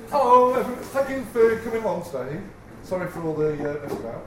Oh, thank you for coming along today. Sorry for all the mess about.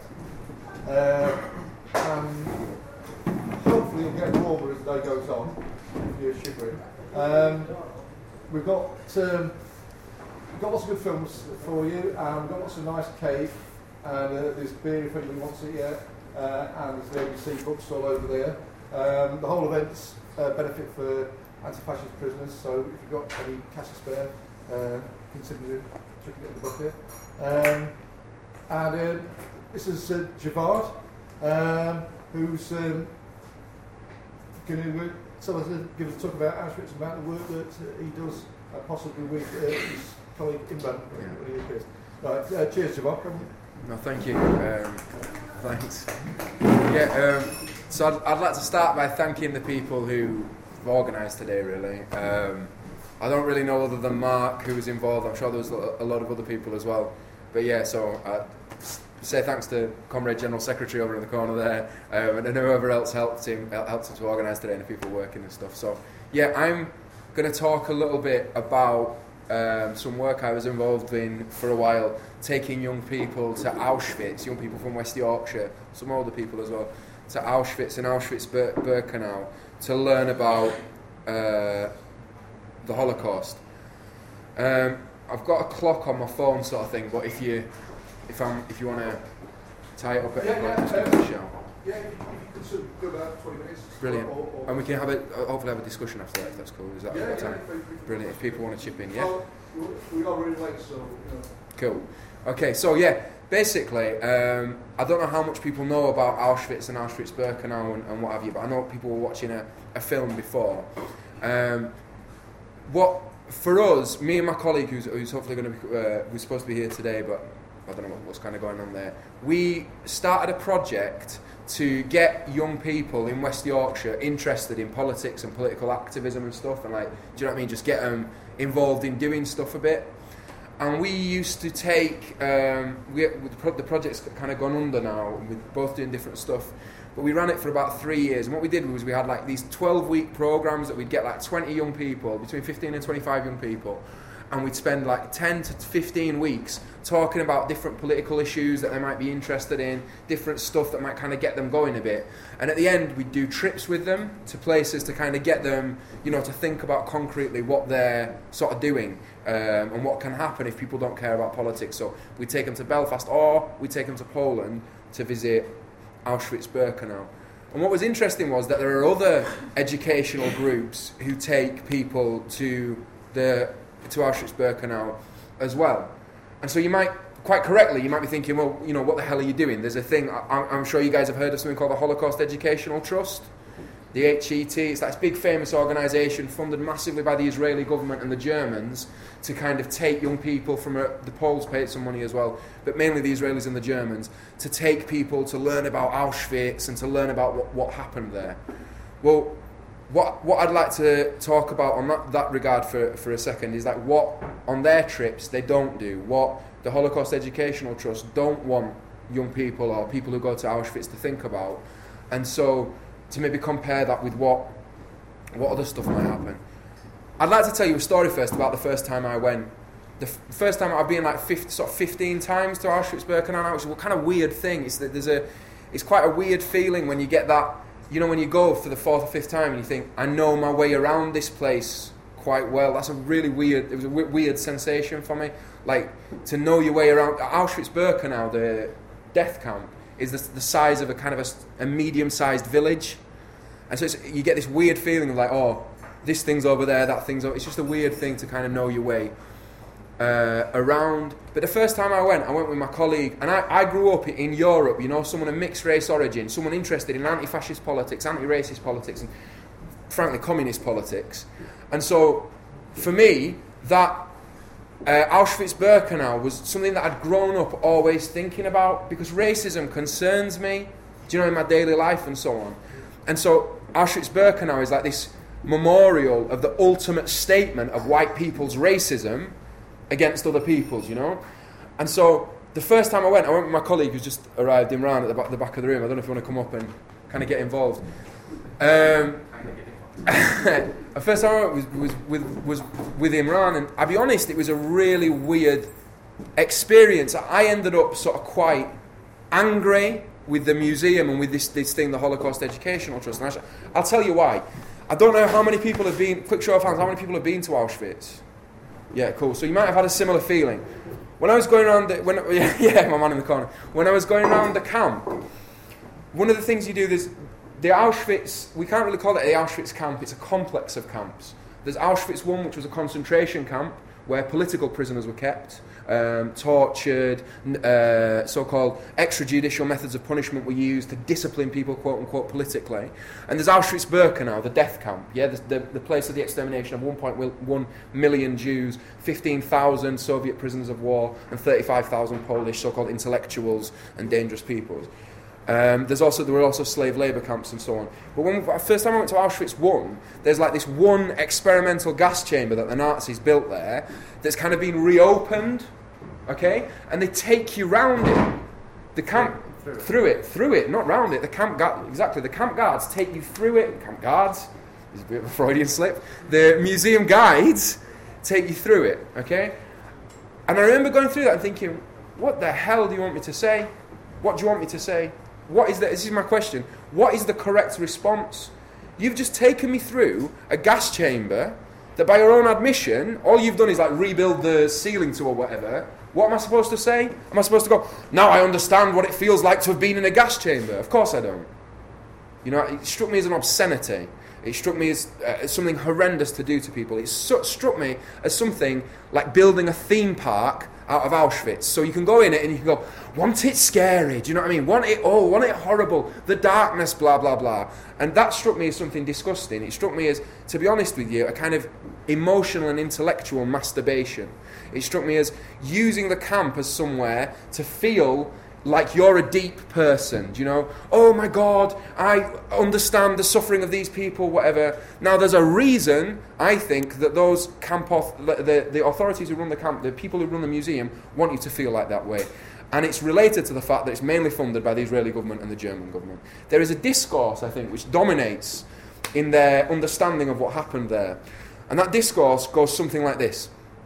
And hopefully you'll get warmer as the day goes on, if you're shivering. We've got lots of good films for you, and we've got lots of nice cake, and there's beer if anybody wants it yet, and there's the ABC books all over there. The whole event's benefit for anti-fascist prisoners, so if you've got any cash to spare, consider checking it in the book here. And this is Javad, who's going to give us a talk about Auschwitz and about the work that he does, possibly with his colleague Imran when he appears. Right, cheers, Javad. No, thank you. Thanks. Yeah, so I'd like to start by thanking the people who have organised today, really. I don't really know other than Mark who was involved. I'm sure there was a lot of other people as well. But yeah, so I say thanks to Comrade General Secretary over in the corner there, and whoever else helped him to organise today, and the people working and stuff. So yeah, I'm going to talk a little bit about some work I was involved in for a while, taking young people to Auschwitz, young people from West Yorkshire, some older people as well, to Auschwitz and Auschwitz-Birkenau to learn about the Holocaust. I've got a clock on my phone, sort of thing. But if you want to tie it up at any point, just give us a shout. Yeah, you can sort of go about 20 minutes. Brilliant. And we can hopefully have a discussion after that, if that's cool. Is that yeah, time? Brilliant. If people want to chip in, yeah. Well, we are really late, so. Cool. Okay, so yeah, basically, I don't know how much people know about Auschwitz and Auschwitz-Birkenau and what have you, but I know people were watching a film before. What for us, me and my colleague, who's hopefully going to be, who's supposed to be here today, but I don't know what's kind of going on there. We started a project to get young people in West Yorkshire interested in politics and political activism and stuff, and do you know what I mean? Just get them involved in doing stuff a bit. And we used to take, the project's kind of gone under now, we're both doing different stuff, but we ran it for about 3 years, and what we did was we had these 12-week programs that we'd get 20 young people, between 15 and 25 young people, and we'd spend 10 to 15 weeks talking about different political issues that they might be interested in, different stuff that might kind of get them going a bit. And at the end, we'd do trips with them to places to kind of get them, to think about concretely what they're sort of doing, and what can happen if people don't care about politics. So we'd take them to Belfast, or we'd take them to Poland to visit Auschwitz-Birkenau. And what was interesting was that there are other educational groups who take people to Auschwitz-Birkenau as well. And so you might, quite correctly, you might be thinking, well, what the hell are you doing? There's a thing, I'm sure you guys have heard of something called the Holocaust Educational Trust, the HET. It's this big famous organisation funded massively by the Israeli government and the Germans to kind of take young people from, the Poles paid some money as well, but mainly the Israelis and the Germans, to take people to learn about Auschwitz and to learn about what happened there. Well, what I'd like to talk about on that regard for a second is what on their trips they don't do, what the Holocaust Educational Trust don't want young people or people who go to Auschwitz to think about, and so to maybe compare that with what other stuff might happen. I'd like to tell you a story first about the first time I went. The first time I've been 15 times to Auschwitz-Birkenau, which is a kind of weird thing. It's quite a weird feeling when you get that. When you go for the 4th or 5th time and you think, I know my way around this place quite well. That's it was a weird sensation for me. To know your way around. Auschwitz-Birkenau, the death camp, is the size of a kind of a medium-sized village. And so you get this weird feeling of oh, this thing's over there, that thing's over. It's just a weird thing to kind of know your way around. But the first time I went with my colleague, and I grew up in Europe, someone of mixed race origin, someone interested in anti-fascist politics, anti-racist politics, and frankly communist politics. And so for me, that Auschwitz-Birkenau was something that I'd grown up always thinking about, because racism concerns me, in my daily life and so on. And so Auschwitz-Birkenau is this memorial of the ultimate statement of white people's racism against other people's, And so the first time I went with my colleague who's just arrived, Imran, at the back of the room. I don't know if you want to come up and kind of get involved. the first time I went was with Imran, and I'll be honest, it was a really weird experience. I ended up sort of quite angry with the museum and with this thing, the Holocaust Educational Trust. And I'll tell you why. I don't know how many people have been, quick show of hands, how many people have been to Auschwitz? Yeah, cool. So you might have had a similar feeling. When I was going around, my man in the corner. When I was going around the camp, one of the things you do, there's the Auschwitz, we can't really call it the Auschwitz camp, it's a complex of camps. There's Auschwitz I, which was a concentration camp, where political prisoners were kept, tortured, so-called extrajudicial methods of punishment were used to discipline people, quote-unquote, politically. And there's Auschwitz-Birkenau, the death camp, the place of the extermination of 1.1 million Jews, 15,000 Soviet prisoners of war, and 35,000 Polish so-called intellectuals and dangerous peoples. There were also slave labour camps and so on. But first time I went to Auschwitz I, there's like this one experimental gas chamber that the Nazis built there that's kind of been reopened, okay? And they take you round it. The camp through it, not round it. The camp guards take you through it. Camp guards is a bit of a Freudian slip. The museum guides take you through it, okay? And I remember going through that and thinking, what the hell do you want me to say? What do you want me to say? This is my question. What is the correct response? You've just taken me through a gas chamber that by your own admission, all you've done is like rebuild the ceiling to or whatever. What am I supposed to say? Am I supposed to go, now I understand what it feels like to have been in a gas chamber? Of course I don't. You know, it struck me as an obscenity. It struck me as something horrendous to do to people. It struck me as something like building a theme park out of Auschwitz. So you can go in it and you can go, want it scary, do you know what I mean? Want it horrible, the darkness, blah, blah, blah. And that struck me as something disgusting. It struck me as, to be honest with you, a kind of emotional and intellectual masturbation. It struck me as using the camp as somewhere to feel like you're a deep person, do you know? Oh my God, I understand the suffering of these people, whatever. Now there's a reason, I think, that those the authorities who run the camp, the people who run the museum, want you to feel like that way. And it's related to the fact that it's mainly funded by the Israeli government and the German government. There is a discourse, I think, which dominates in their understanding of what happened there. And that discourse goes something like this.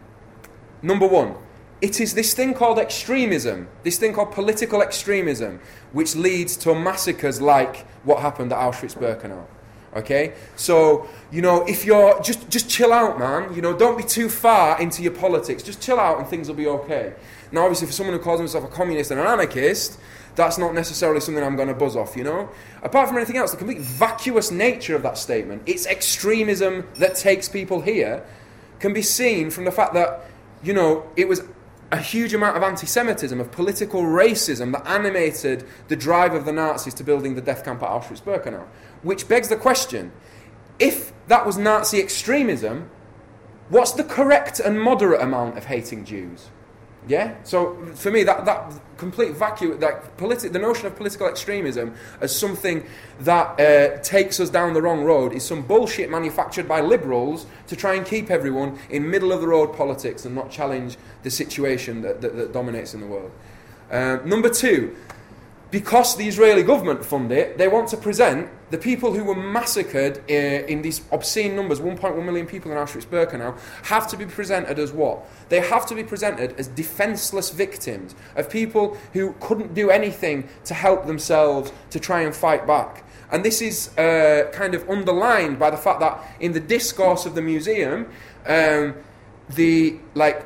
Number one, it is this thing called extremism, this thing called political extremism, which leads to massacres like what happened at Auschwitz-Birkenau. Okay? So, you know, if you're... Just chill out, man. You know, don't be too far into your politics. Just chill out and things will be okay. Now, obviously, for someone who calls himself a communist and an anarchist, that's not necessarily something I'm going to buzz off, you know? Apart from anything else, the complete vacuous nature of that statement, it's extremism that takes people here, can be seen from the fact that, you know, it was a huge amount of anti-Semitism, of political racism that animated the drive of the Nazis to building the death camp at Auschwitz-Birkenau. Which begs the question, if that was Nazi extremism, what's the correct and moderate amount of hating Jews? Yeah? So, for me, that complete vacuum, the notion of political extremism as something that takes us down the wrong road is some bullshit manufactured by liberals to try and keep everyone in middle-of-the-road politics and not challenge the situation that dominates in the world. Number two, because the Israeli government fund it, they want to present the people who were massacred in these obscene numbers, 1.1 million people in Auschwitz-Birkenau, have to be presented as what? They have to be presented as defenseless victims, of people who couldn't do anything to help themselves to try and fight back. And this is kind of underlined by the fact that in the discourse of the museum, when the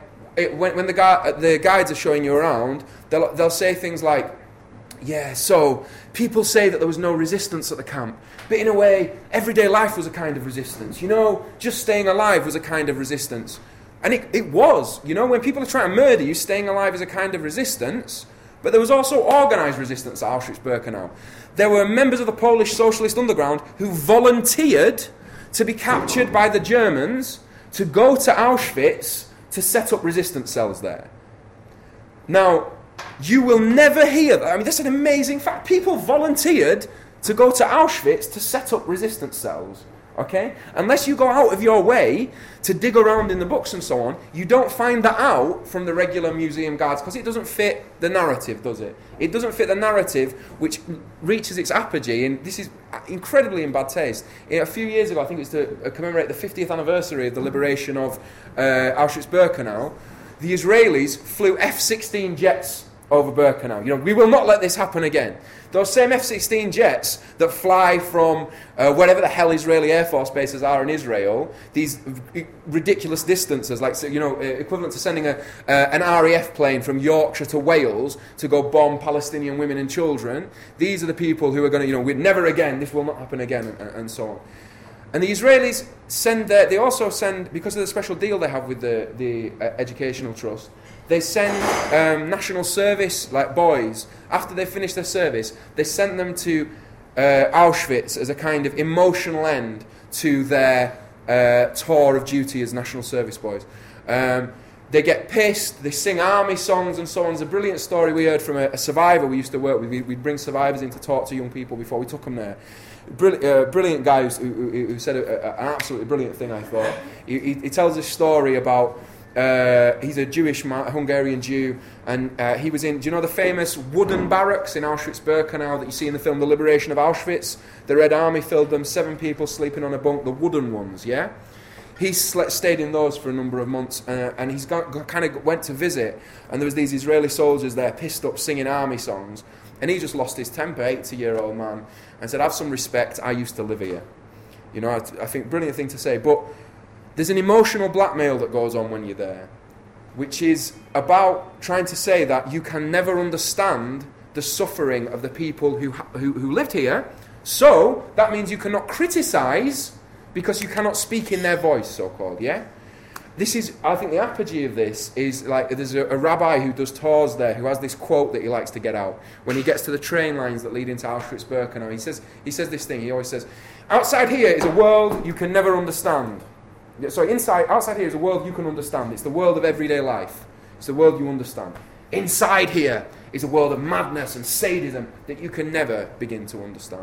guides are showing you around, they'll say things like, yeah, so people say that there was no resistance at the camp, but in a way, everyday life was a kind of resistance. You know, just staying alive was a kind of resistance. And it was, you know, when people are trying to murder you, staying alive is a kind of resistance, but there was also organised resistance at Auschwitz-Birkenau. There were members of the Polish Socialist Underground who volunteered to be captured by the Germans to go to Auschwitz to set up resistance cells there. Now, you will never hear that. I mean, that's an amazing fact. People volunteered to go to Auschwitz to set up resistance cells. Okay? Unless you go out of your way to dig around in the books and so on, you don't find that out from the regular museum guards because it doesn't fit the narrative, does it? It doesn't fit the narrative which reaches its apogee, and this is incredibly in bad taste. A few years ago, I think it was to commemorate the 50th anniversary of the liberation of Auschwitz-Birkenau, the Israelis flew F-16 jets over Birkenau. You know, we will not let this happen again. Those same F-16 jets that fly from whatever the hell Israeli Air Force bases are in Israel, these ridiculous distances, like, you know, equivalent to sending an RAF plane from Yorkshire to Wales to go bomb Palestinian women and children. These are the people who are going to, you know, we'd never again, this will not happen again, and so on. And the Israelis they also send, because of the special deal they have with the Educational Trust, they send national service, like boys, after they finish their service, they send them to Auschwitz as a kind of emotional end to their tour of duty as national service boys. They get pissed, they sing army songs and so on. There's a brilliant story we heard from a survivor we used to work with. We'd bring survivors in to talk to young people before we took them there. Brilliant guy who said an absolutely brilliant thing, I thought. He tells a story about, he's a Jewish man, a Hungarian Jew, and he was in, do you know the famous wooden barracks in Auschwitz-Birkenau that you see in the film The Liberation of Auschwitz? The Red Army filled them, 7 people sleeping on a bunk, the wooden ones, yeah? He stayed in those for a number of months, and he's kind of went to visit, and there was these Israeli soldiers there, pissed up, singing army songs, and he just lost his temper, 80-year-old man, and said, have some respect, I used to live here. You know, I think brilliant thing to say, but there's an emotional blackmail that goes on when you're there, which is about trying to say that you can never understand the suffering of the people who lived here, so that means you cannot criticise because you cannot speak in their voice, so-called, yeah? This is, I think the apogee of this is, like, there's a rabbi who does tours there who has this quote that he likes to get out. When he gets to the train lines that lead into Auschwitz-Birkenau, he says this thing, he always says, outside here is a world you can never understand. So outside here is a world you can understand. It's the world of everyday life. It's the world you understand. Inside here is a world of madness and sadism that you can never begin to understand.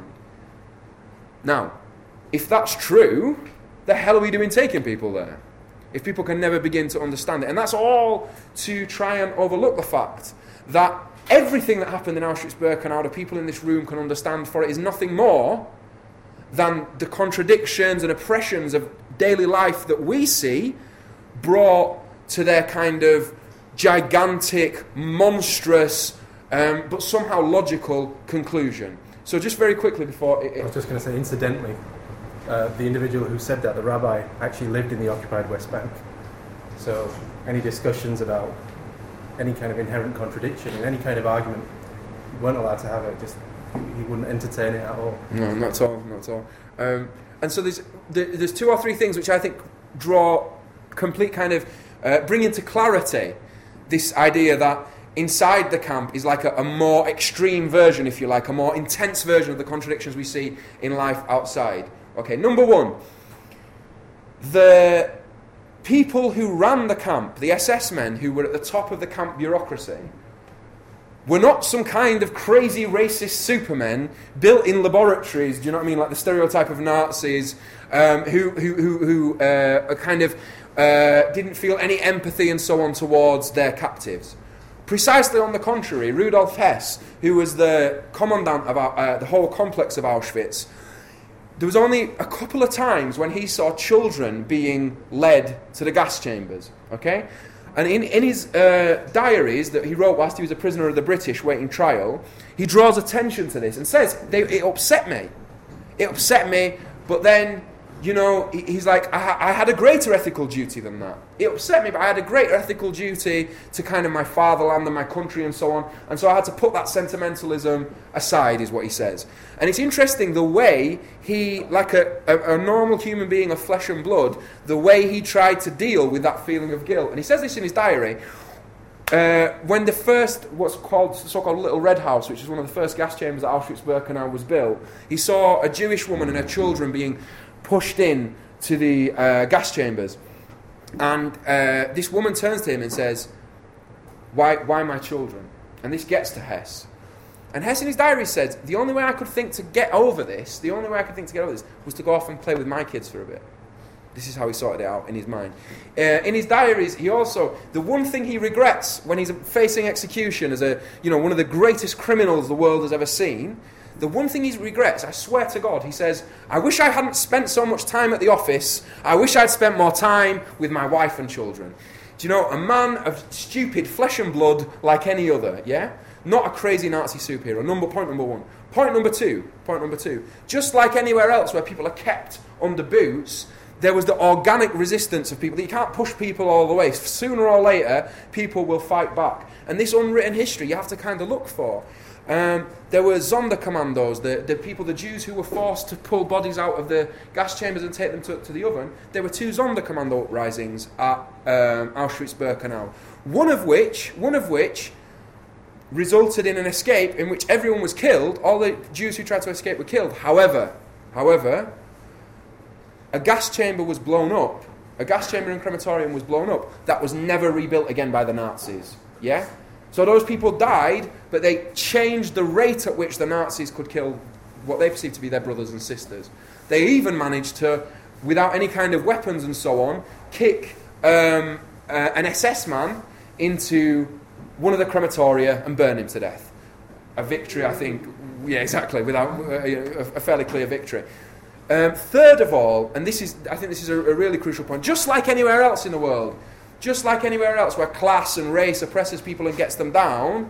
Now, if that's true, the hell are we doing taking people there? If people can never begin to understand it. And that's all to try and overlook the fact that everything that happened in Auschwitz-Birkenau, the people in this room can understand, for it is nothing more than the contradictions and oppressions of daily life that we see brought to their kind of gigantic, monstrous, but somehow logical conclusion. So just very quickly before... I was just going to say, incidentally, the individual who said that, the rabbi, actually lived in the occupied West Bank. So any discussions about any kind of inherent contradiction in any kind of argument, you weren't allowed to have it, just he wouldn't entertain it at all. No, not at all. And so there's 2 or 3 things which I think draw complete kind of, bring into clarity this idea that inside the camp is like a more extreme version, if you like, a more intense version of the contradictions we see in life outside. Okay, number 1, the people who ran the camp, the SS men who were at the top of the camp bureaucracy, were not some kind of crazy racist supermen built in laboratories, do you know what I mean, like the stereotype of Nazis, who kind of didn't feel any empathy and so on towards their captives. Precisely on the contrary, Rudolf Hess, who was the commandant of the whole complex of Auschwitz, there was only a couple of times when he saw children being led to the gas chambers, okay? And in his diaries that he wrote whilst he was a prisoner of the British waiting trial, he draws attention to this and says, it upset me. It upset me, but then, you know, he's like, I had a greater ethical duty than that. It upset me, but I had a greater ethical duty to kind of my fatherland and my country and so on. And so I had to put that sentimentalism aside, is what he says. And it's interesting the way he, like a normal human being of flesh and blood, the way he tried to deal with that feeling of guilt. And he says this in his diary. When the first, what's called the so-called Little Red House, which is one of the first gas chambers at Auschwitz-Birkenau, was built, he saw a Jewish woman and her children being pushed in to the gas chambers, and this woman turns to him and says, why my children? And this gets to Hess, And Hess in his diary said, the only way I could think to get over this, was to go off and play with my kids for a bit. This is how he sorted it out in his mind. In his diaries, he also, the one thing he regrets when he's facing execution as one of the greatest criminals the world has ever seen, the one thing he regrets, I swear to God, he says, I wish I hadn't spent so much time at the office. I wish I'd spent more time with my wife and children. Do you know, a man of stupid flesh and blood like any other, yeah? Not a crazy Nazi superhero. Point number one. Point number two. Just like anywhere else where people are kept under boots, there was the organic resistance of people. You can't push people all the way. Sooner or later, people will fight back. And this unwritten history you have to kind of look for. There were Sonderkommandos, the Jews who were forced to pull bodies out of the gas chambers and take them to the oven. There were 2 Sonderkommando uprisings at Auschwitz-Birkenau. One of which resulted in an escape in which everyone was killed. All the Jews who tried to escape were killed. However, a gas chamber was blown up. A gas chamber and crematorium was blown up. That was never rebuilt again by the Nazis. Yeah? So those people died, but they changed the rate at which the Nazis could kill what they perceived to be their brothers and sisters. They even managed to, without any kind of weapons and so on, kick an SS man into one of the crematoria and burn him to death. A victory, I think, yeah, exactly, without a fairly clear victory. Third of all, and I think this is a really crucial point, just like anywhere else in the world, just like anywhere else where class and race oppresses people and gets them down,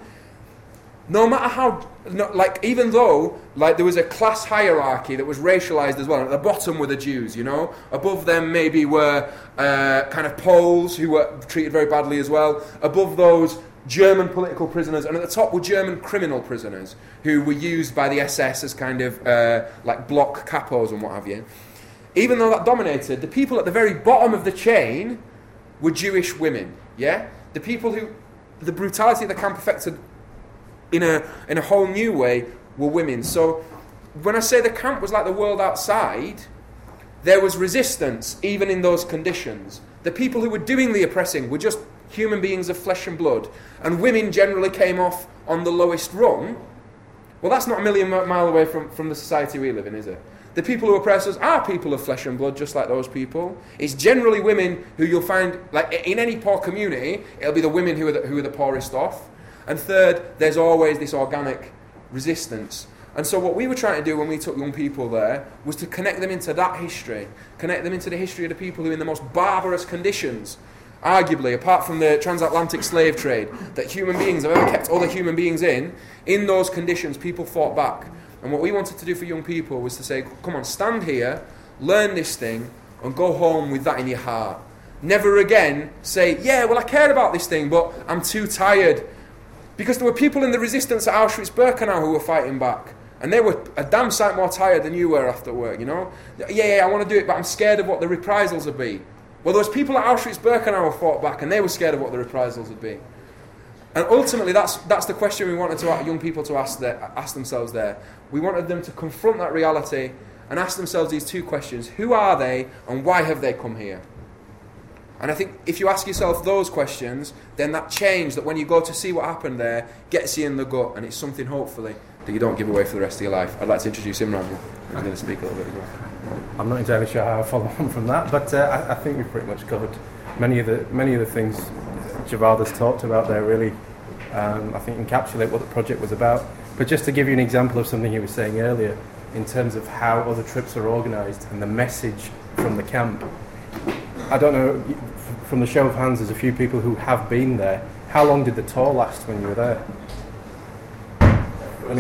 no matter how, even though there was a class hierarchy that was racialized as well, and at the bottom were the Jews, above them maybe were kind of Poles who were treated very badly as well, above those German political prisoners, and at the top were German criminal prisoners who were used by the SS as kind of block capos and what have you. Even though that dominated, the people at the very bottom of the chain were Jewish women, yeah? The people who the brutality of the camp affected in a whole new way were women. So when I say the camp was like the world outside, there was resistance even in those conditions. The people who were doing the oppressing were just human beings of flesh and blood, and women generally came off on the lowest rung. Well, that's not a million mile away from the society we live in, is it? The people who oppress us are people of flesh and blood, just like those people. It's generally women who you'll find, in any poor community, it'll be the women who are the poorest off. And third, there's always this organic resistance. And so what we were trying to do when we took young people there was to connect them into that history, connect them into the history of the people who in the most barbarous conditions, arguably, apart from the transatlantic slave trade, that human beings have ever kept other human beings in those conditions, people fought back. And what we wanted to do for young people was to say, come on, stand here, learn this thing, and go home with that in your heart. Never again say, yeah, well, I cared about this thing, but I'm too tired. Because there were people in the resistance at Auschwitz-Birkenau who were fighting back. And they were a damn sight more tired than you were after work, Yeah, I want to do it, but I'm scared of what the reprisals would be. Well, there was people at Auschwitz-Birkenau who fought back, and they were scared of what the reprisals would be. And ultimately, that's the question we wanted young people to ask themselves there. We wanted them to confront that reality and ask themselves these 2 questions. Who are they, and why have they come here? And I think if you ask yourself those questions, then that change, that when you go to see what happened there, gets you in the gut, and it's something, hopefully, that you don't give away for the rest of your life. I'd like to introduce Imran, who's going to speak a little bit as well. I'm not entirely sure how I follow on from that, but I think we've pretty much covered many of the things Javad has talked about there, really, I think encapsulate what the project was about. But just to give you an example of something he was saying earlier, in terms of how other trips are organised and the message from the camp. I don't know, from the show of hands, there's a few people who have been there. How long did the tour last when you were there? An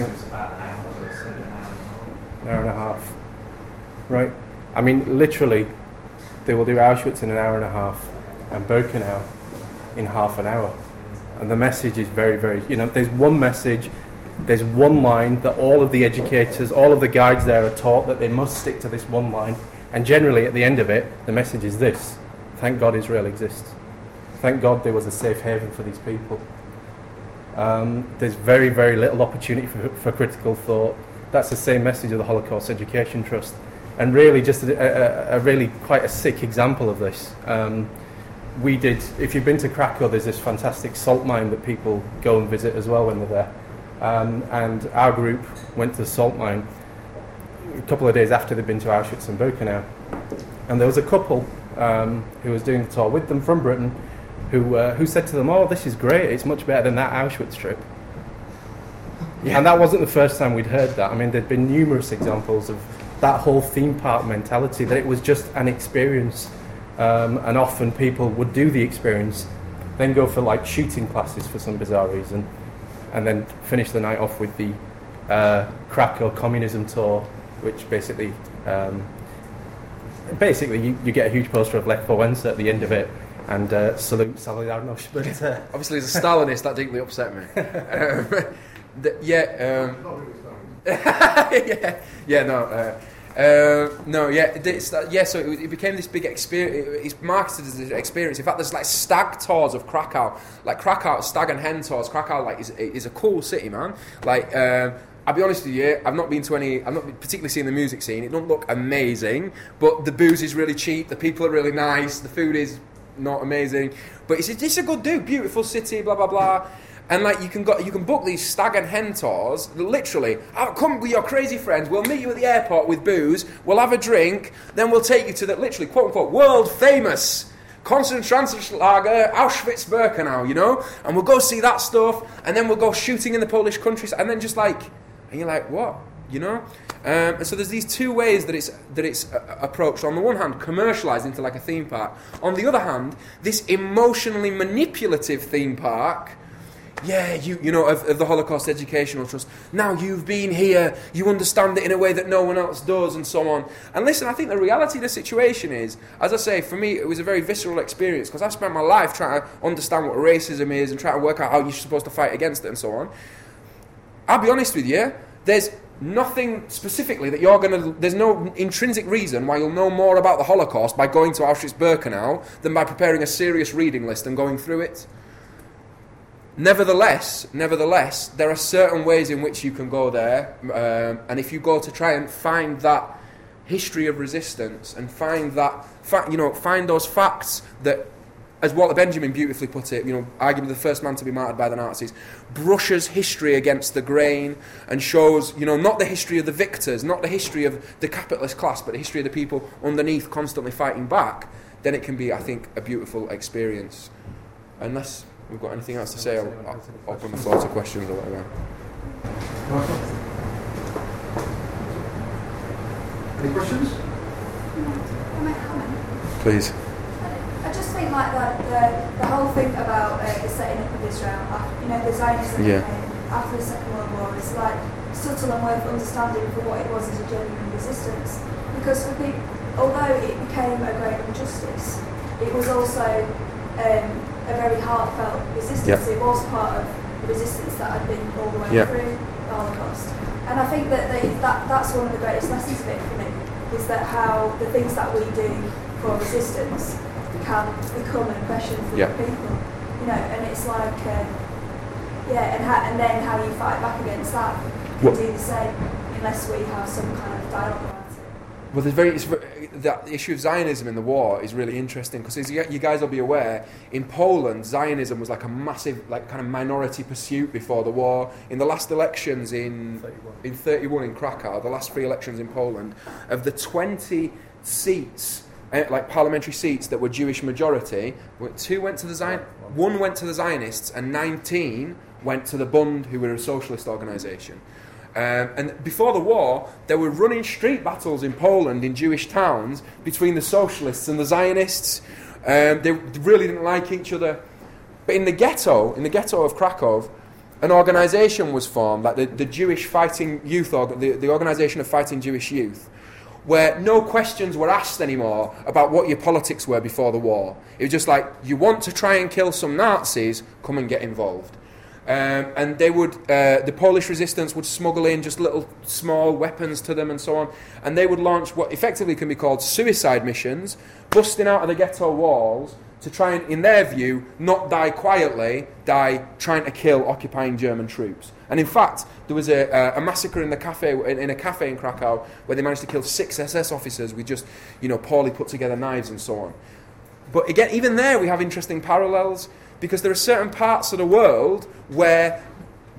hour and a half. Right. I mean, literally, they will do Auschwitz in an hour and a half and Birkenau in half an hour. And the message is very, very, there's one message, there's one line that all of the educators, all of the guides there are taught that they must stick to this one line. And generally, at the end of it, the message is this: thank God Israel exists. Thank God there was a safe haven for these people. There's very, very little opportunity for critical thought. That's the same message of the Holocaust Education Trust. And really, just a really quite a sick example of this. If you've been to Krakow, there's this fantastic salt mine that people go and visit as well when they're there. and our group went to the salt mine a couple of days after they'd been to Auschwitz and Birkenau. And there was a couple who was doing the tour with them from Britain who said to them, "Oh, this is great, it's much better than that Auschwitz trip." Yeah. And that wasn't the first time we'd heard that. I mean, there'd been numerous examples of that whole theme park mentality, that it was just an experience, and often people would do the experience, then go for like shooting classes for some bizarre reason, and then finish the night off with the Krakow communism tour, which basically you get a huge poster of Lech Wałęsa at the end of it, and salute Solidarność. But obviously, as a Stalinist, that deeply upset me. So it became this big experience. It's marketed as an experience. In fact, there's like stag tours of Krakow, like Krakow stag and hen tours. Krakow is a cool city, man. Like I'll be honest with you, I've not been to any. I've not particularly seen the music scene. It don't look amazing, but the booze is really cheap. The people are really nice. The food is not amazing, but it's a good do. Beautiful city, blah blah blah. And like you can book these stag and hen tours. Literally, come with your crazy friends. We'll meet you at the airport with booze. We'll have a drink. Then we'll take you to the literally quote unquote world famous Konzentrationslager Auschwitz-Birkenau. You know, and we'll go see that stuff. And then we'll go shooting in the Polish countryside. And then just like, and you're like, what? You know. And so there's these two ways that it's approached. On the one hand, commercialised into like a theme park. On the other hand, this emotionally manipulative theme park. Yeah, you know, of the Holocaust Educational Trust. Now you've been here, you understand it in a way that no one else does, and so on. And listen, I think the reality of the situation is, as I say, for me, it was a very visceral experience, because I spent my life trying to understand what racism is and trying to work out how you're supposed to fight against it and so on. I'll be honest with you, there's nothing specifically that there's no intrinsic reason why you'll know more about the Holocaust by going to Auschwitz-Birkenau than by preparing a serious reading list and going through it. Nevertheless, there are certain ways in which you can go there, and if you go to try and find that history of resistance and find those facts that, as Walter Benjamin beautifully put it, arguably the first man to be martyred by the Nazis, brushes history against the grain and shows, not the history of the victors, not the history of the capitalist class, but the history of the people underneath constantly fighting back, then it can be, I think, a beautiful experience. Unless we've got anything else to say, I'll open the floor to questions or whatever. Any questions? Please. I just think like the whole thing about the setting up of Israel, the Zionism after the Second World War, is like subtle and worth understanding for what it was as a genuine resistance. Because for people, although it became a great injustice, it was also a very heartfelt resistance. It was part of the resistance that had been all the way through the Holocaust. And I think that's one of the greatest lessons of it for me, is that how the things that we do for resistance can become an impression for people. And it's like, and then how you fight back against that can do the same, unless we have some kind of dialogue about it. Well, the issue of Zionism in the war is really interesting, because as you guys will be aware, in Poland, Zionism was like a massive, like kind of minority pursuit before the war. In the last elections in 31 in Krakow, the last 3 elections in Poland, of the 20 seats, like parliamentary seats that were Jewish majority, 1 went to the Zionists, and 19 went to the Bund, who were a socialist organisation. And before the war, there were running street battles in Poland, in Jewish towns, between the socialists and the Zionists. They really didn't like each other. But in the ghetto of Krakow, an organisation was formed, like the Jewish Fighting Youth, the Organisation of Fighting Jewish Youth, where no questions were asked anymore about what your politics were before the war. It was just like, you want to try and kill some Nazis, come and get involved. And they would, the Polish resistance would smuggle in just little small weapons to them and so on, and they would launch what effectively can be called suicide missions, busting out of the ghetto walls to try and, in their view, not die quietly, die trying to kill occupying German troops. And in fact, there was a massacre in a cafe in Krakow where they managed to kill 6 SS officers with just, poorly put together knives and so on. But again, even there we have interesting parallels, because there are certain parts of the world where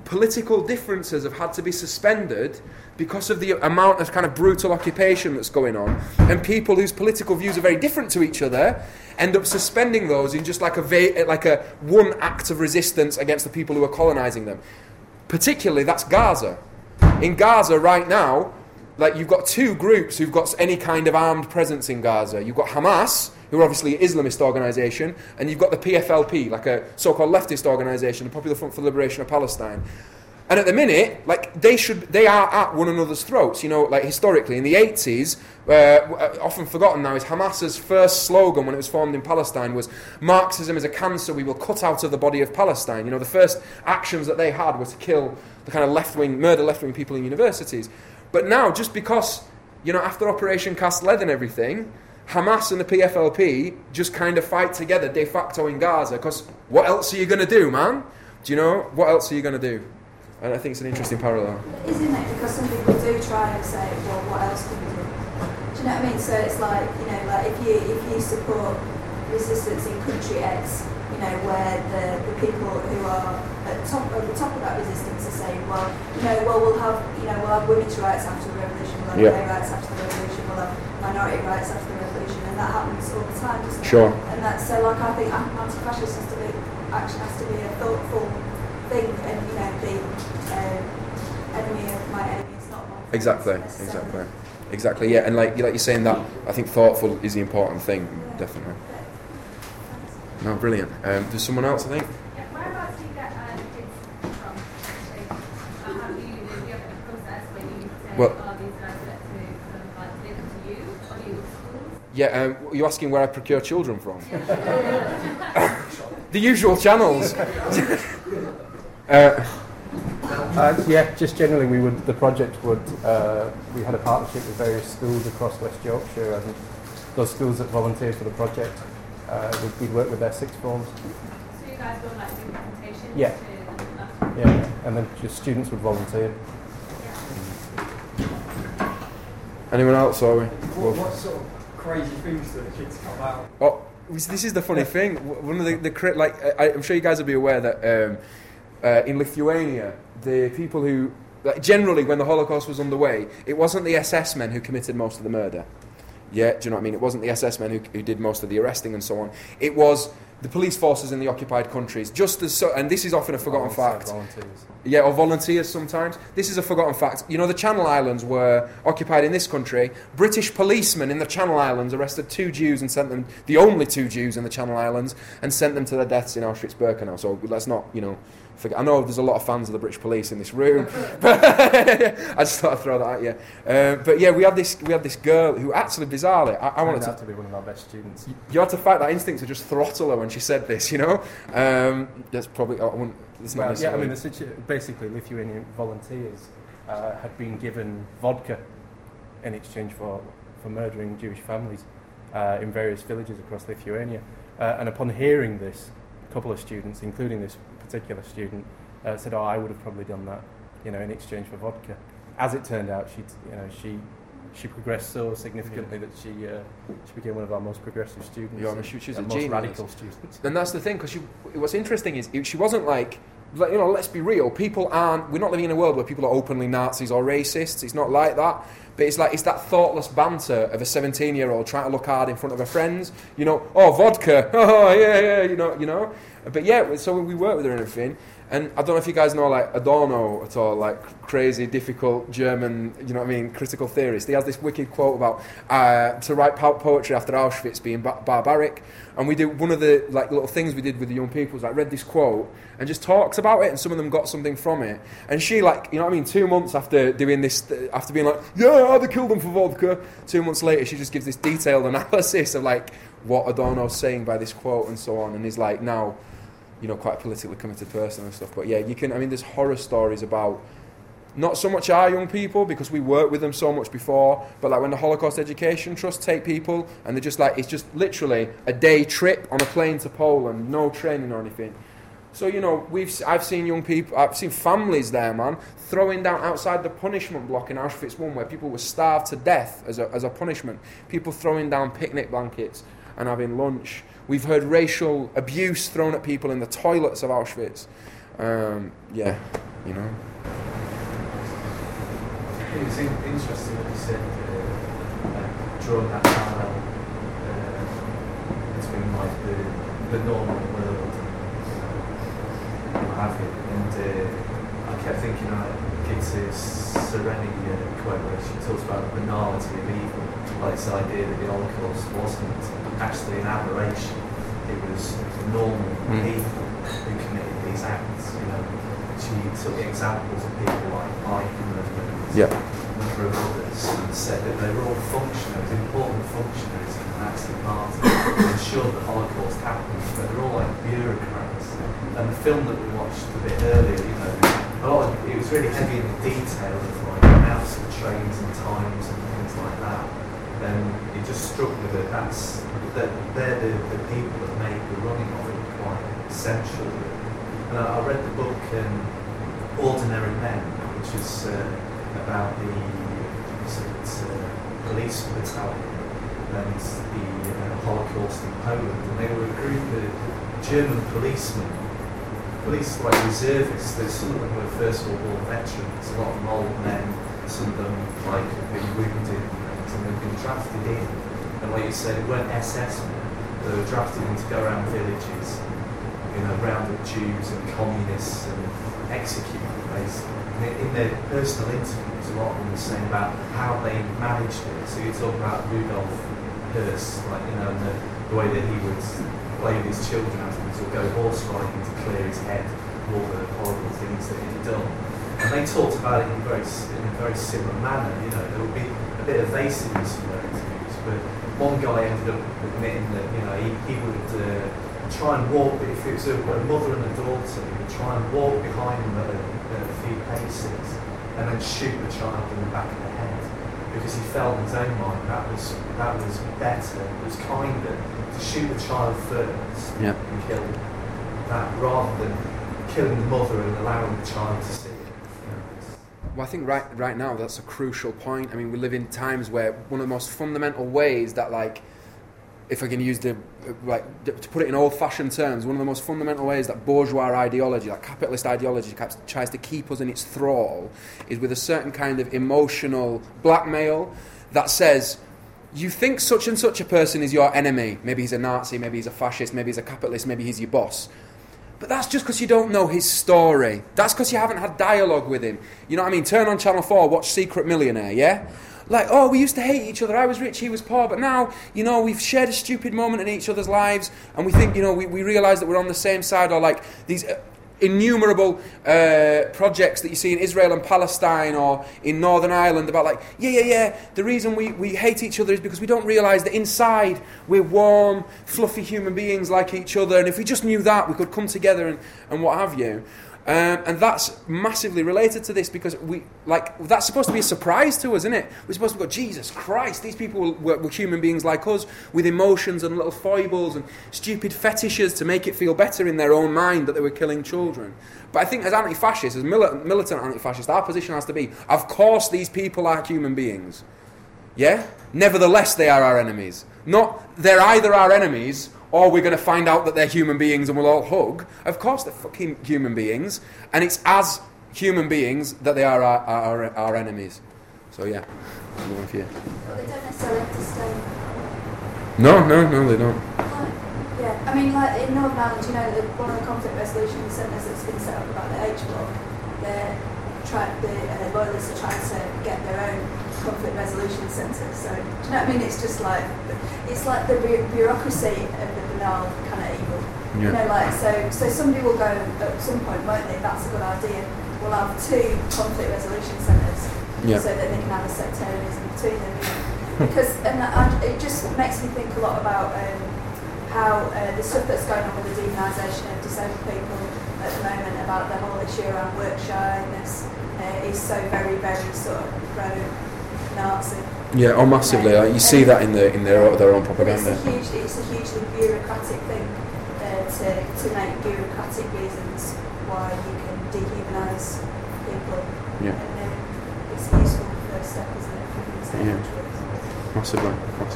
political differences have had to be suspended because of the amount of kind of brutal occupation that's going on, and people whose political views are very different to each other end up suspending those in just like a one act of resistance against the people who are colonizing them. Particularly, that's Gaza. In Gaza right now, like, you've got two groups who've got any kind of armed presence in Gaza. You've got Hamas, who are obviously an Islamist organisation, and you've got the PFLP, like a so-called leftist organisation, the Popular Front for the Liberation of Palestine. And at the minute, like, they are at one another's throats. You know, like, historically, in the 80s, often forgotten now, is Hamas's first slogan when it was formed in Palestine was, "Marxism is a cancer we will cut out of the body of Palestine." You know, the first actions that they had were to kill the kind of murder left-wing people in universities. But now, just because, you know, after Operation Cast Lead and everything, Hamas and the PFLP just kind of fight together de facto in Gaza, because what else are you going to do, man? Do you know? What else are you going to do? And I think it's an interesting parallel. Isn't it? Because some people do try and say, well, what else can we do? Do you know what I mean? So it's like, you know, like if you support resistance in country X, you know, where the people who are at the top of that resistance are saying, well, you know, we'll have women's rights after the revolution, we'll have gay rights after the revolution, we'll have minority rights after the revolution, and that happens all the time, doesn't it? Sure. And that's so, like, I think anti-fascist action has to be a thoughtful thing, and, you know, the enemy of my enemy is not my friend. Exactly. Yeah, and like you're saying that, I think thoughtful is the important thing, definitely. No, brilliant. There's someone else, I think. Yeah, whereabouts do you get kids from? How do you have a process when you say, these guys get to live to you, or do you go to schools? Yeah, you're asking where I procure children from? The usual channels. Yeah, just generally the project would, we had a partnership with various schools across West Yorkshire, and those schools that volunteered for the project, we'd work with their sixth forms. So you guys don't like do presentations? Yeah. Yeah, and then just students would volunteer. Anyone else, are we? What sort of crazy things do the kids come out? Oh, this is the funny thing. One of I'm sure you guys will be aware that in Lithuania, the people who, like, generally when the Holocaust was underway, it wasn't the SS men who committed most of the murder. Yeah, do you know what I mean? It wasn't the SS men who did most of the arresting and so on. It was the police forces in the occupied countries. Just as so, and this is often a forgotten fact. Volunteers. Yeah, or volunteers sometimes. This is a forgotten fact. You know, the Channel Islands were occupied in this country. British policemen in the Channel Islands arrested 2 Jews and sent them, the only 2 Jews in the Channel Islands, and sent them to their deaths in Auschwitz-Birkenau. So let's not, you know, forget. I know there's a lot of fans of the British police in this room, but I just thought I'd throw that at you. But yeah, we had this girl who actually, bizarrely, I wanted to be one of our best students. You had to fight that instinct to just throttle her when she said this, you know. That's probably. Basically, Lithuanian volunteers had been given vodka in exchange for murdering Jewish families in various villages across Lithuania. And upon hearing this, a couple of students, including this particular student, said, "Oh, I would have probably done that, you know, in exchange for vodka." As it turned out, she progressed so significantly that she became one of our most progressive students. Yeah, she's a most genius. Radical students. And that's the thing, because what's interesting is she wasn't like, you know, let's be real. We're not living in a world where people are openly Nazis or racists. It's not like that. But it's that thoughtless banter of a 17-year-old trying to look hard in front of her friends. You know, oh, vodka. Oh, yeah, you know. But yeah, so we work with her and everything. And I don't know if you guys know, like, Adorno at all, like, crazy, difficult German, you know what I mean, critical theorist. He has this wicked quote about to write poetry after Auschwitz being barbaric. And we do one of the, like, little things we did with the young people was, like, read this quote and just talks about it, and some of them got something from it. And she, like, you know what I mean, 2 months after doing this, after being like, yeah, I'd have killed them for vodka, 2 months later she just gives this detailed analysis of, like, what Adorno's saying by this quote and so on, and is, like, now, you know, quite a politically committed person and stuff. But yeah, there's horror stories about not so much our young people, because we worked with them so much before, but like when the Holocaust Education Trust take people and they're just like, it's just literally a day trip on a plane to Poland, no training or anything. So, you know, I've seen young people, I've seen families there, man, throwing down outside the punishment block in Auschwitz I, where people were starved to death as a punishment. People throwing down picnic blankets and having lunch. We've heard racial abuse thrown at people in the toilets of Auschwitz. Yeah, you know. I think it's interesting what you said, drawing that parallel between like the normal world and what have you. And I kept thinking about Keats's Serenity quote where she talks about the banality of evil, like this idea that the Holocaust wasn't actually an aberration, it was normal people who committed these acts, you know. She took examples of people like Eichmann and a number of others and said that they were all functionaries, important functionaries in the Nazi Party, to ensure the Holocaust happened, but they're all like bureaucrats. And the film that we watched a bit earlier, you know, it was really heavy in the detail of like amounts of trains and times and things like that. And it just struck me that they're the people that make the running of it quite essential. And I read the book Ordinary Men, which is about the police battalion and the Holocaust in Poland. And they were a group of German policemen, police like reservists. Some of them were First World War veterans, a lot of them old men, some of them like had been wounded and they'd been drafted in. And like you said, it weren't SS men, they were drafted in to go around villages, you know, round up Jews and communists and execute them basically. And in their personal interviews, a lot of them were saying about how they managed it. So you talk about Rudolf Höss, like, you know, and the way that he would play with his children afterwards or go horse riding to clear his head of all the horrible things that he'd done. And they talked about it in a very similar manner. You know, there would be a bit of evasiveness in their interviews, but one guy ended up admitting that, you know, he would try and walk, if it was a mother and a daughter, he would try and walk behind them at a few paces and then shoot the child in the back of the head, because he felt in his own mind that was better, it was kinder to shoot the child first and kill that rather than killing the mother and allowing the child to see it. Well, I think right now that's a crucial point. I mean, we live in times where one of the most fundamental ways that, like, if I can use to put it in old-fashioned terms, one of the most fundamental ways that bourgeois ideology, like capitalist ideology, tries to keep us in its thrall is with a certain kind of emotional blackmail that says, you think such and such a person is your enemy. Maybe he's a Nazi, maybe he's a fascist, maybe he's a capitalist, maybe he's your boss. But that's just because you don't know his story. That's because you haven't had dialogue with him. You know what I mean? Turn on Channel 4, watch Secret Millionaire, yeah? Like, oh, we used to hate each other. I was rich, he was poor. But now, you know, we've shared a stupid moment in each other's lives. And we think, you know, we realise that we're on the same side. Or like these innumerable projects that you see in Israel and Palestine or in Northern Ireland about like, the reason we hate each other is because we don't realise that inside we're warm, fluffy human beings like each other. And if we just knew that, we could come together and what have you. And that's massively related to this because that's supposed to be a surprise to us, isn't it? We're supposed to go, Jesus Christ, these people were human beings like us with emotions and little foibles and stupid fetishes to make it feel better in their own mind that they were killing children. But I think as anti-fascists, as militant anti-fascists, our position has to be, of course these people are human beings. Yeah? Nevertheless, they are our enemies. Not, they're either our enemies or we're going to find out that they're human beings and we'll all hug. Of course they're fucking human beings. And it's as human beings that they are our enemies. So yeah, I'm going for you. But they don't necessarily have to stay. No, they don't. Yeah, I mean, like in Northern Ireland, you know, one of the conflict resolution centres that's been set up about the H block, the loyalists are trying to get their own conflict resolution centres. So, do you know what I mean? It's just like, it's like the bureaucracy of the banal kind of evil. Yeah. You know, like, so somebody will go at some point, won't they? That's a good idea. We'll have 2 conflict resolution centres so that they can have a sectarianism between them. Because, and it just makes me think a lot about how the stuff that's going on with the demonisation of disabled people at the moment, about the whole issue around work shyness, is so very, very sort of pro-Nazi. Yeah, massively. You see that in their own propaganda. It's a hugely bureaucratic thing to make bureaucratic reasons why you can dehumanise people. Yeah. And it's a useful first step, isn't it? Massively.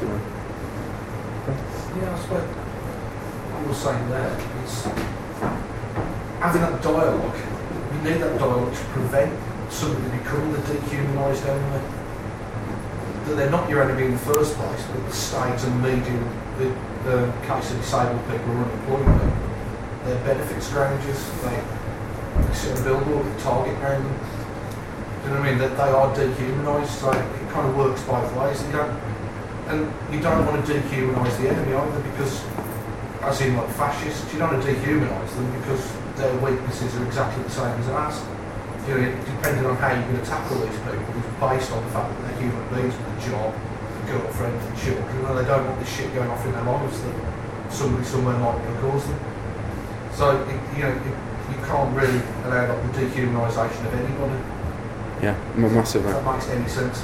Yeah, I suppose what you're saying there is having that dialogue you need that dialogue to prevent somebody becoming the dehumanised enemy. That they're not your enemy in the first place, but the state and media, the case of disabled people or unemployed people, they're benefit strangers. They sit on a billboard with a target around them. Do you know what I mean? That they are dehumanised, so it kind of works both ways. You don't want to dehumanise the enemy either, because, as in like fascists, you don't want to dehumanise them because their weaknesses are exactly the same as ours. You know, depending on how you're going to tackle these people, it's based on the fact that they're human beings with a job, a girlfriend, and children, and they don't want this shit going off in their lives that somebody somewhere might be cause them. So, you can't really allow like, the dehumanisation of anybody. Yeah, massive. If that makes any sense.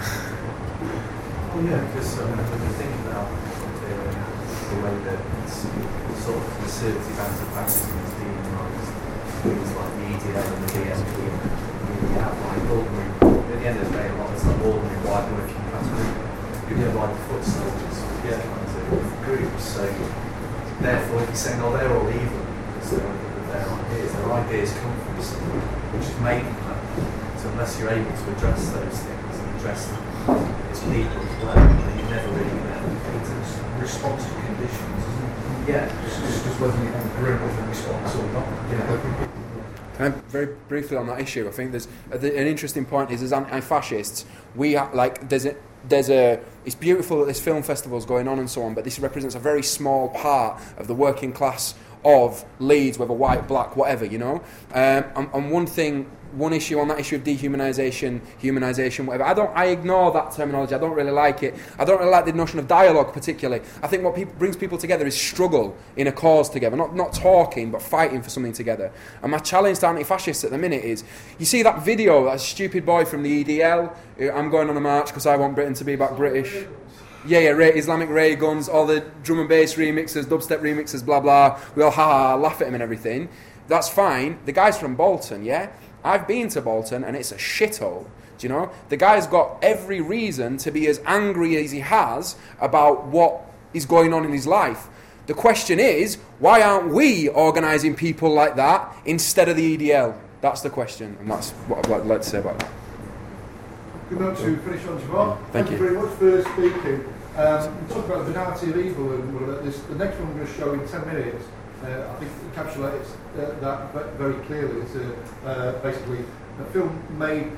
Well, yeah, because when you think about the way that sort of conservative anti-fascism is demonised, things like the EDL and the DSP, you have like ordinary, at the end of the day, a lot of it's like ordinary white working class group who provide the foot soldiers for these kinds of groups. So therefore, if you're saying, oh, they're all evil because their ideas come from something which has made them that. So unless you're able to address those things and address them as people as well, then you're never really going to have a Response to conditions, isn't it? Yeah. Just whether you can agree with the response or not. Yeah. Can I very briefly on that issue? I think there's an interesting point is as anti-fascists, we are, like there's a it's beautiful that this film festival is going on and so on, but this represents a very small part of the working class of Leeds, whether white, black, whatever, you know. And one issue on that issue of dehumanisation, humanisation, whatever. I ignore that terminology. I don't really like it. I don't really like the notion of dialogue particularly. I think what brings people together is struggle in a cause together, not talking, but fighting for something together. And my challenge to anti-fascists at the minute is, you see that video, that stupid boy from the EDL, I'm going on a march because I want Britain to be back British. Yeah, Islamic ray guns, all the drum and bass remixes, dubstep remixes, blah, blah. We all laugh at him and everything. That's fine. The guy's from Bolton, yeah? I've been to Bolton and it's a shithole. Do you know? The guy's got every reason to be as angry as he has about what is going on in his life. The question is, why aren't we organising people like that instead of the EDL? That's the question, and that's what I'd like to say about that. Good note to finish on, Siobhan. Thank you very much for speaking. We talked about the banality of evil and what about this. The next one I'm going to show in 10 minutes, I think encapsulates that very clearly. It's basically a film made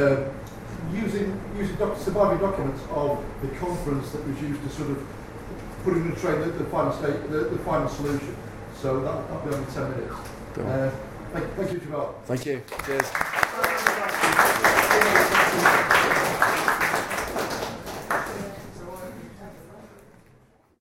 using surviving documents of the conference that was used to sort of put in the train the final state, the final solution. So that'll be on in 10 minutes. Thank you, Siobhan. Thank you. Cheers.